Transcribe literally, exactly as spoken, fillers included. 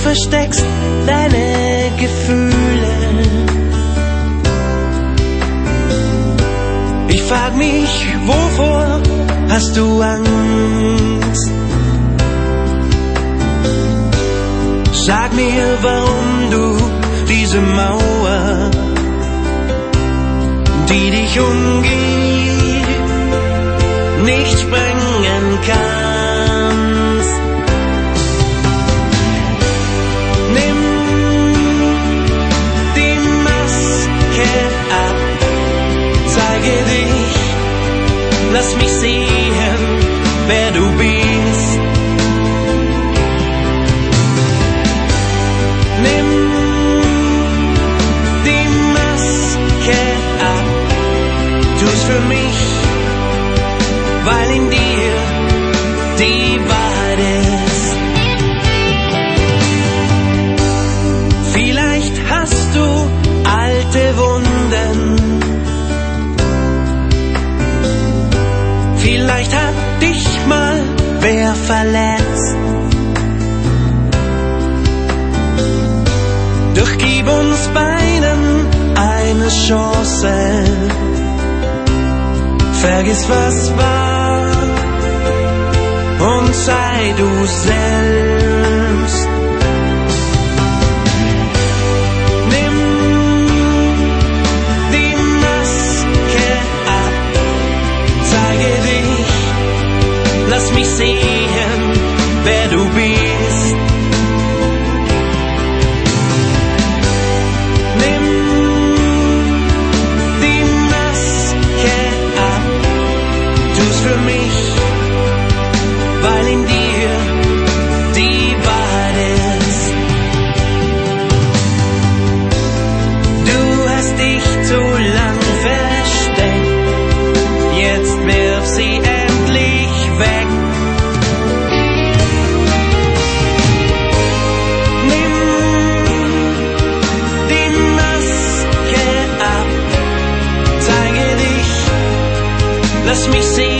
versteckst deine Gefühle. Ich frag mich, wovor hast du Angst? Sag mir, warum du diese Mauer, die dich umgibt, nicht sprengen kannst. Nimm die Maske ab, zeige dich, lass mich sehen, wer du bist. Nimm die Maske ab, tu's für mich, weil in dir die Wahrheit ist. Vielleicht hast du alte Wunden, vielleicht hat dich mal wer verletzt. Doch gib uns beiden eine Chance. Vergiss, was war und sei du selbst. Nimm die Maske ab, zeige dich, lass mich sehen, wer du bist. Nimm die Maske ab, tu's für mich, weil in dir die Wahrheit ist. Du hast dich zu lang versteckt, jetzt wirf sie endlich weg. Nimm die Maske ab, zeige dich, lass mich sehen,